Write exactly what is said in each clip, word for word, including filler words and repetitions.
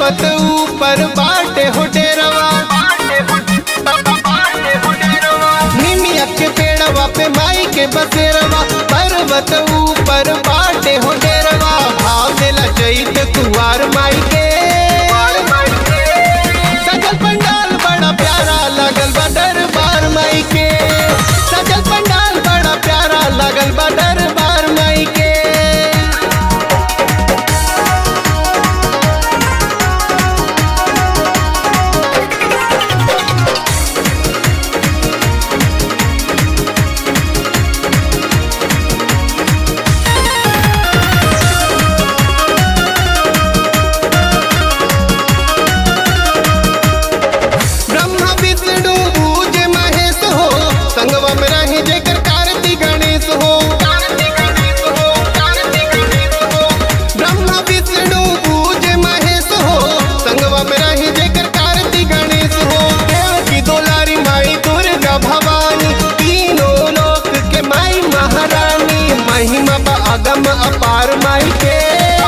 पर्वत ऊपर बाटे हो डेरवा, निमिया के पेड़वा पे माई के बसेरवा, पर्वत ऊपर बाटे हो डेरवा, भाव देला चैत कुवार माई के। सजल पंडाल बड़ा प्यारा लगल बा दरबार माई के, सजल पंडाल बड़ा प्यारा लगल बा दरबार माई के। संगवा में रहे जेकर कार्तिक गणेश हो, ब्रह्मा विष्णु पूज महेश हो, संगवा में रहे जेकर कार्तिक गणेश हो। देव की दुलारी माई दुर्गा भवानी, तीनों लोक के माई महारानी, महिमा बा अगम अपार माई के।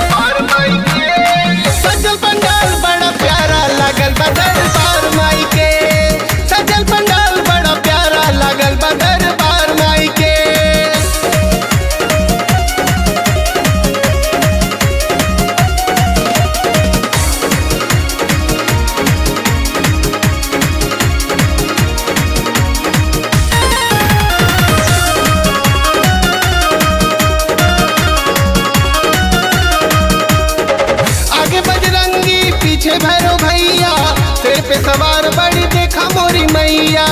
सजल पंडाल बड़ा प्यारा लागल बा दरबार माई के, सजल पंडाल बड़ा प्यारा लागल बा दरबार माई के। आगे बजरंगी पीछे भैरव भैया, सिर पे सवार बड़ी देखा मोरी मैया,